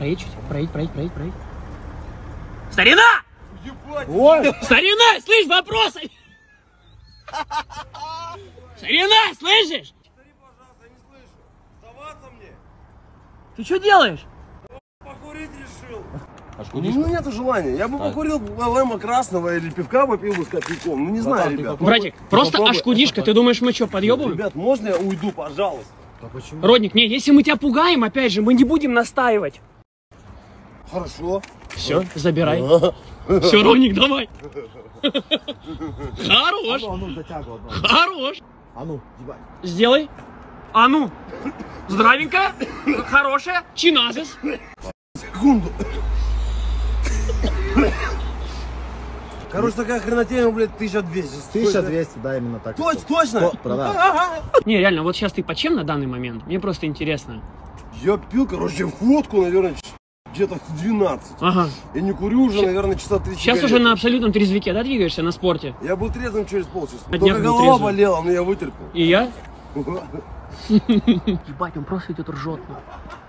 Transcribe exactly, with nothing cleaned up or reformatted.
проедь чуть. Проедь, проедь, проедь, проедь. Старина! Ебать! Ой! Старина, слышь, вопросы! Старина, слышишь? Повтори, пожалуйста, не слышу. Сдаваться мне? Ты что делаешь? Покурить решил. А Ну нету желания. Я бы так. покурил лэма красного или пивка попил бы с копейком. Ну не знаю, Братан, ребят. Братик, ты просто попробуй. Ашкудишка. Ты думаешь, мы что, подъебываем? Ребят, можно я уйду, пожалуйста? Да почему? Родник, не, если мы тебя пугаем, опять же, мы не будем настаивать. Хорошо. Все, забирай. Все, Родник, давай. Хорош. А ну, затягивай. Хорош. А ну, ебать. Сделай. А ну. Здравенькая. Хорошая. Чиназис. Секунду. Короче, такая хренотень, блядь, тысяча двести. тысяча двести, да, именно так. Точно, точно? Не, реально, вот сейчас ты по чем на данный момент? Мне просто интересно. Я пил, короче, водку, наверное, где-то в двенадцать. Ага. Я не курю уже, наверное, часа три. Сейчас уже на абсолютном трезвике, да, двигаешься на спорте? Я был трезвым через полчаса. На Только голова трезвым. болела, но я вытерпел. И я? Ебать, он просто идет ржет.